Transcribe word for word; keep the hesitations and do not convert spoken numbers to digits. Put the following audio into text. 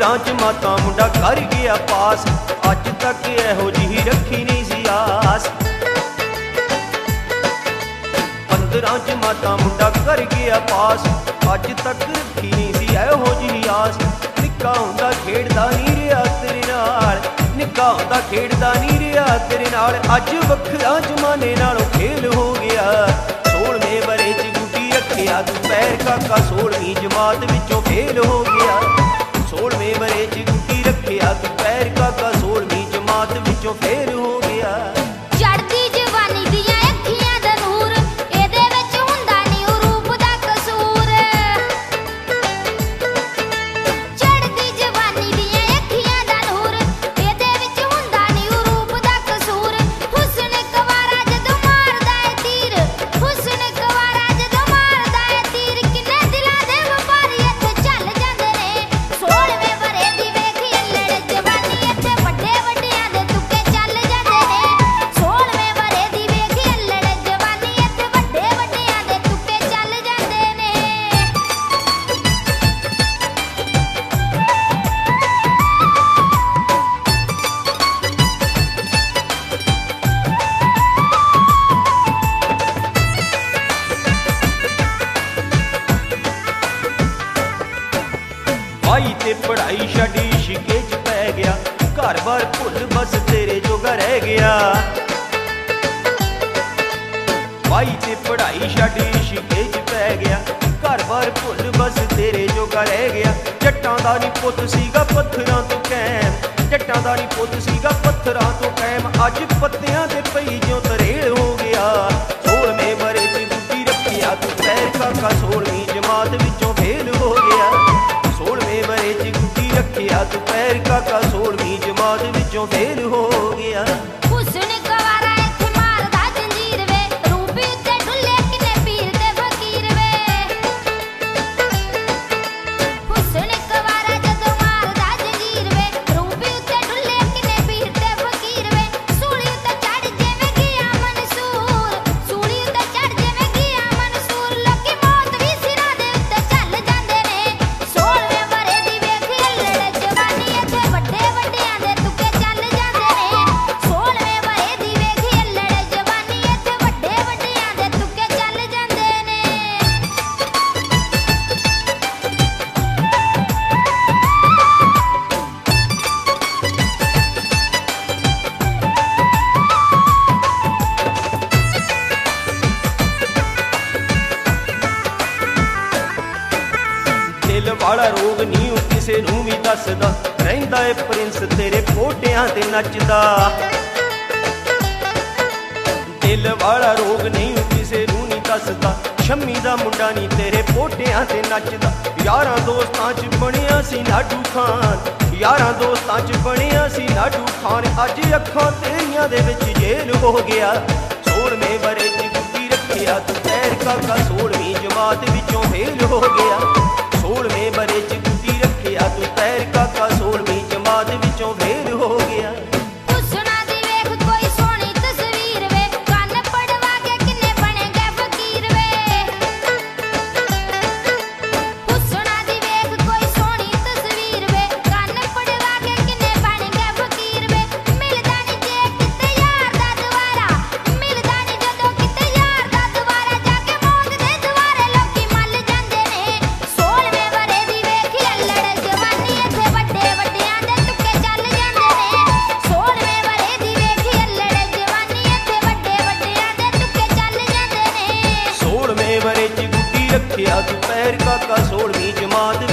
पंद्रह च माता मुंडा कर गया पास, अज तक इहो जी रखी नहीं सी आस। पंद्रह च माता मुंडा कर गया पास, अज तक रखी नहीं सी इहो जी आस। निक्का हुंदा खेडदा नहीं रहा तेरे नाल, निक्का हुंदा खेडदा नहीं रहा तेरे नाल, अज वखरा जमाने नालों खेल हो गया। सोलवें बरे च गुड्डी रखिया तू पैर काका, सोलवीं जमात विचों फेल हो गया। सोलवें बरे च गुड्डी रखिया तू पैर काका, सोलवीं जमात विचों फेल हो गया। चढ़दी जवानी दियां अखियां दा नूर, एदे विच हुंदा नी ओ रूप दा कसूर। चढ़दी जवानी दियां अखियां दा नूर, एदे विच हुंदा नी ओ रूप दा कसूर। हुस्न कवारा जदों मारदा ए तीर, हुस्न कवारा जदों मारदा ए तीर, किन्ने दिलां दे वपारी इत्थे चल जांदे ने। सोलवें बरे दी वेख अल्लड़ जवानी, इत्थे वड्डे वड्डियां दे तुक्के चल जांदे ने। सोलवें बरे दी वेख अल्लड़ जवानी, इत्थे वड्डे वड्डियां दे तुक्के चल जांदे ने। भाई ते पढ़ाई छड्डी शिके च पै गया, घर बार भुल बस तेरे जोगा रह गया। भाई ते पढ़ाई छड्डी शिके च पै गया, घर बार भुल बस तेरे जोगा रह गया। जट्टां दा नी पुत्त सीगा पत्थरां तो कैम, जट्टां दा नी पुत्त सीगा पत्थरां तो कैम, अज पत्तियां ते पई ज्यों तरेल हो गया। सोलवें बरे च गुड्डी रखिया तू पैर काका, सोलवीं जमात विचों फेल हो गया। सोलवें बरे च गुड्डी रखिया तू पैर काका, सोलवीं जमात विचों फेल हो गया। हुस्न कवारा इत्थे मारदा जंजीर वे, रूपी उत्ते ढुल्ले किन्ने पीर ते फकीर वे। हुस्न कवारा जदों मारदा जंजीर वे, रूपी उत्ते ढुल्ले किन्ने पीर ते फकीर वे। सूली उत्ते चढ़ जिवें गया मंसूर, सूली उत्ते चढ़ जिवें गया मंसूर, लोकी मौत भी सिरां दे उत्ते चल जांदे ने। सोलवें बरे दी वेख अल्लड़ जवानी, इत्थे वड्डे वड्डियां दे तुक्के चल जांदे ने। सोलवें बरे दी वेख अल्लड़ जवानी, इत्थे वड्डे वड्डियां दे तुक्के चल जांदे ने। दिल वाला रोग नहीं ओ किसे नूं भी दसदा, रहिंदा ए प्रिंस तेरे पोटियां ते नचदा। दिल वाला रोग नहीं ओ किसे नूं नहीं दसदा, शम्मी दा मुंडा नहीं तेरे पोटियां ते नचदा। यारां दोस्तां च बणिया सी लाडू खान, यारां दोस्तां च बणिया सी लाडू खान, अज अखां तेरियां दे विच जेल हो गया। सोलवें बरे च गुड्डी रखिया तू पैर काका, सोलवीं जमात विचों फेल हो गया। सोलवें बरे च गुड्डी रखिया तू पैर काका, सोलवीं जमात विचों फेल हो गया। हुस्ना दी वेख कोई सोहनी तस्वीर वे, कन्न पड़वा के किन्ने बने गए फकीर वे। हुस्ना दी वेख कोई सोहनी तस्वीर वे, कन्न पड़वा के किन्ने बने गए फकीर वे। मिलदा नी जे किते यार दा दुआरा, मिलदा नी जदों किते यार दा दुआरा, जाके मौत दे दुआरे लोकी मल जांदे ने। सोलवें बरे दी वेख अल्लड़ जवानी, इत्थे वड्डे वड्डियां दे तुक्के चल जांदे ने। सोलवें बरे दी वेख अल्लड़ जवानी, इत्थे वड्डे वड्डियां दे तुक्के चल जांदे ने। सोलवें बरे च गुड्डी रखिया तू पैर काका, सोलवीं जमात